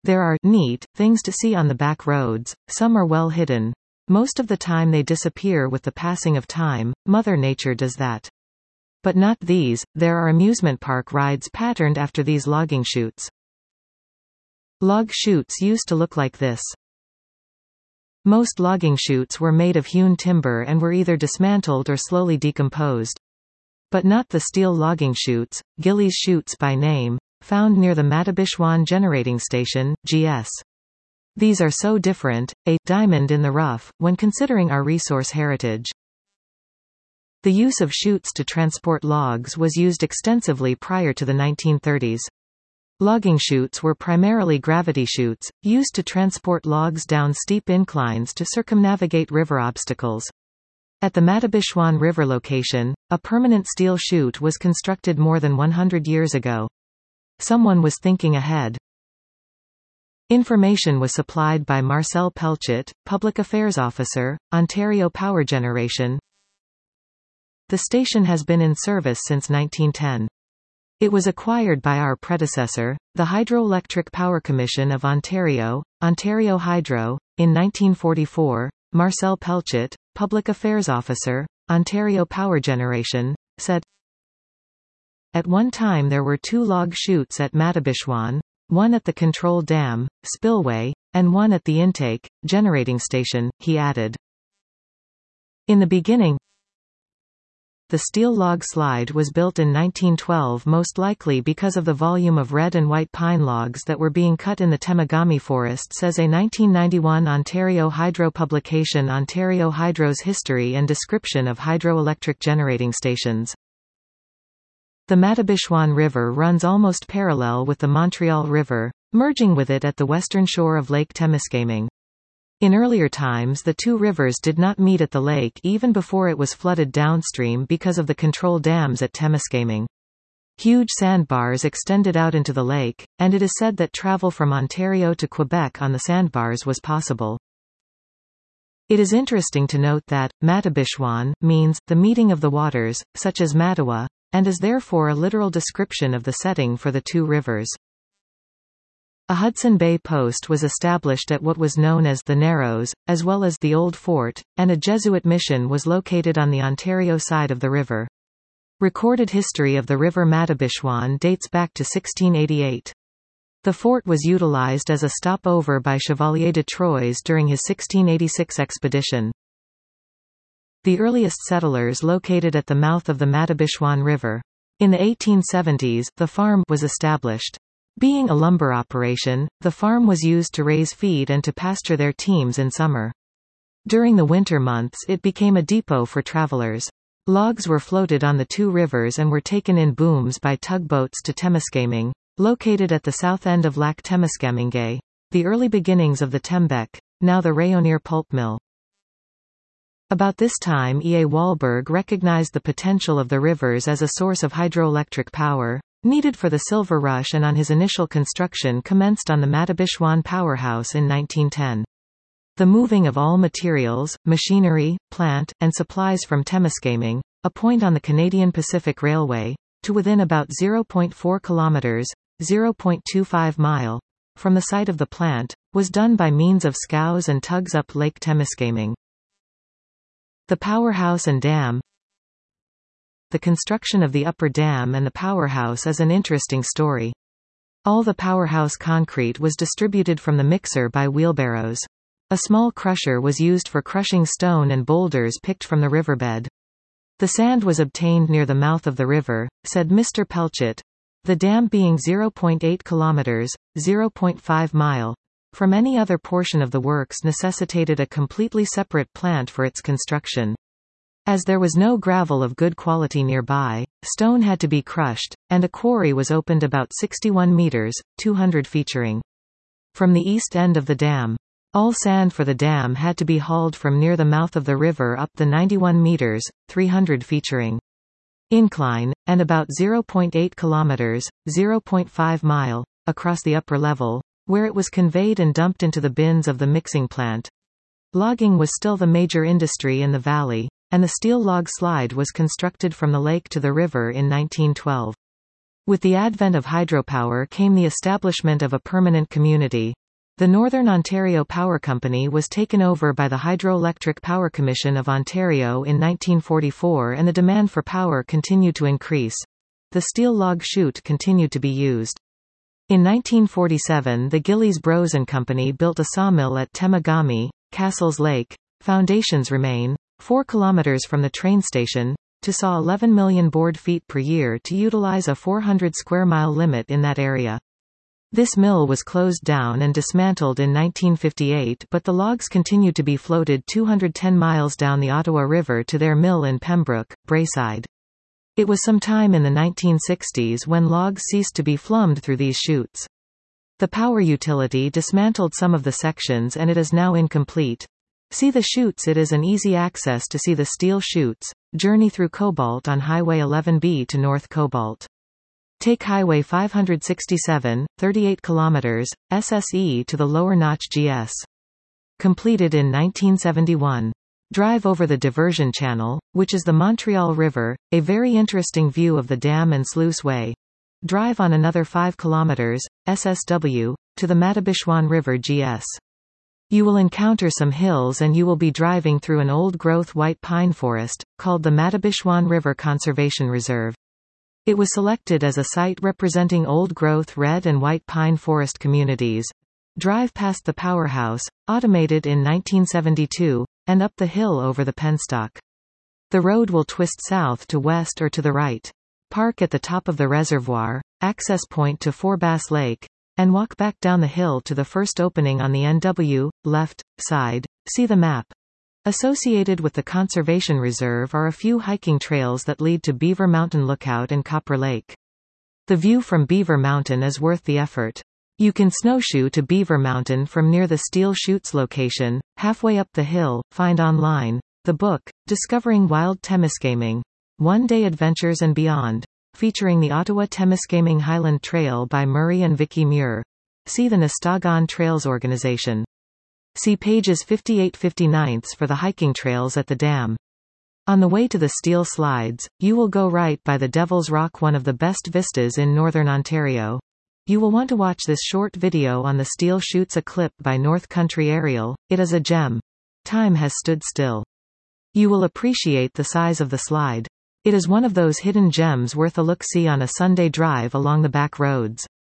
There are neat things to see on the back roads, some are well hidden. Most of the time they disappear with the passing of time, Mother Nature does that. But not these, there are amusement park rides patterned after these logging chutes. Log chutes used to look like this. Most logging chutes were made of hewn timber and were either dismantled or slowly decomposed. But not the steel logging chutes, Gillies chutes by name, found near the Matabishwan Generating Station, GS. These are so different, a diamond in the rough, when considering our resource heritage. The use of chutes to transport logs was used extensively prior to the 1930s. Logging chutes were primarily gravity chutes, used to transport logs down steep inclines to circumnavigate river obstacles. At the Matabishwan River location, a permanent steel chute was constructed more than 100 years ago. Someone was thinking ahead. Information was supplied by Marcel Pelchat, Public Affairs Officer, Ontario Power Generation. The station has been in service since 1910. It was acquired by our predecessor, the Hydroelectric Power Commission of Ontario, Ontario Hydro, in 1944. Marcel Pelchat, Public Affairs Officer, Ontario Power Generation, said, "At one time there were 2 log chutes at Matabishwan, one at the control dam, spillway, and one at the intake, generating station," he added. In the beginning, the steel log slide was built in 1912 most likely because of the volume of red and white pine logs that were being cut in the Temagami forest, says a 1991 Ontario Hydro publication, Ontario Hydro's History and Description of Hydroelectric Generating Stations. The Matabishwan River runs almost parallel with the Montreal River, merging with it at the western shore of Lake Temiskaming. In earlier times the two rivers did not meet at the lake even before it was flooded downstream because of the control dams at Temiskaming. Huge sandbars extended out into the lake, and it is said that travel from Ontario to Quebec on the sandbars was possible. It is interesting to note that Matabishwan means the meeting of the waters, such as Mattawa, and is therefore a literal description of the setting for the two rivers. A Hudson Bay post was established at what was known as the Narrows, as well as the Old Fort, and a Jesuit mission was located on the Ontario side of the river. Recorded history of the river Matabishwan dates back to 1688. The fort was utilized as a stopover by Chevalier de Troyes during his 1686 expedition. The earliest settlers located at the mouth of the Matabishwan River. In the 1870s, the farm was established. Being a lumber operation, the farm was used to raise feed and to pasture their teams in summer. During the winter months it became a depot for travelers. Logs were floated on the two rivers and were taken in booms by tugboats to Temiskaming, located at the south end of Lac Temiskamingay, the early beginnings of the Tembec, now the Rayonier pulp mill. About this time E. A. Wahlberg recognized the potential of the rivers as a source of hydroelectric power, needed for the Silver Rush, and on his initial construction commenced on the Matabishwan powerhouse in 1910. The moving of all materials, machinery, plant, and supplies from Temiskaming, a point on the Canadian Pacific Railway, to within about 0.4 kilometers, 0.25 mile, from the site of the plant, was done by means of scows and tugs up Lake Temiskaming. The powerhouse and dam. The construction of the upper dam and the powerhouse is an interesting story. All the powerhouse concrete was distributed from the mixer by wheelbarrows. A small crusher was used for crushing stone and boulders picked from the riverbed. The sand was obtained near the mouth of the river, said Mr. Pelchat. The dam being 0.8 kilometers, 0.5 mile, from any other portion of the works necessitated a completely separate plant for its construction. As there was no gravel of good quality nearby, stone had to be crushed, and a quarry was opened about 61 meters, 200 featuring. From the east end of the dam. All sand for the dam had to be hauled from near the mouth of the river up the 91 meters, 300 featuring incline, and about 0.8 kilometers, 0.5 mile, across the upper level, where it was conveyed and dumped into the bins of the mixing plant. Logging was still the major industry in the valley, and the steel log slide was constructed from the lake to the river in 1912. With the advent of hydropower came the establishment of a permanent community. The Northern Ontario Power Company was taken over by the Hydroelectric Power Commission of Ontario in 1944, and the demand for power continued to increase. The steel log chute continued to be used. In 1947, the Gillies Bros and Company built a sawmill at Temagami, Castles Lake. Foundations remain, 4 kilometers from the train station, to saw 11 million board feet per year to utilize a 400 square mile limit in that area. This mill was closed down and dismantled in 1958, but the logs continued to be floated 210 miles down the Ottawa River to their mill in Pembroke, Braeside. It was sometime in the 1960s when logs ceased to be flummed through these chutes. The power utility dismantled some of the sections and it is now incomplete. See the chutes. It is an easy access to see the steel chutes. Journey through Cobalt on Highway 11B to North Cobalt. Take Highway 567, 38 kilometers, SSE to the Lower Notch GS. Completed in 1971. Drive over the diversion channel, which is the Montreal River, a very interesting view of the dam and sluice way. Drive on another 5 kilometers, SSW, to the Matabishwan River GS. You will encounter some hills and you will be driving through an old-growth white pine forest, called the Matabishwan River Conservation Reserve. It was selected as a site representing old-growth red and white pine forest communities. Drive past the powerhouse, automated in 1972, and up the hill over the penstock. The road will twist south to west or to the right. Park at the top of the reservoir, access point to Four Bass Lake, and walk back down the hill to the first opening on the NW, left, side. See the map. Associated with the conservation reserve are a few hiking trails that lead to Beaver Mountain Lookout and Copper Lake. The view from Beaver Mountain is worth the effort. You can snowshoe to Beaver Mountain from near the Steel Chutes location, halfway up the hill. Find online the book, Discovering Wild Temiskaming. One-Day Adventures and Beyond, featuring the Ottawa Temiskaming Highland Trail by Murray and Vicky Muir. See the Nistagon Trails Organization. See pages 58-59 for the hiking trails at the dam. On the way to the steel slides, you will go right by the Devil's Rock, one of the best vistas in Northern Ontario. You will want to watch this short video on the Steel Chutes, a clip by North Country Aerial. It is a gem. Time has stood still. You will appreciate the size of the slide. It is one of those hidden gems worth a look-see on a Sunday drive along the back roads.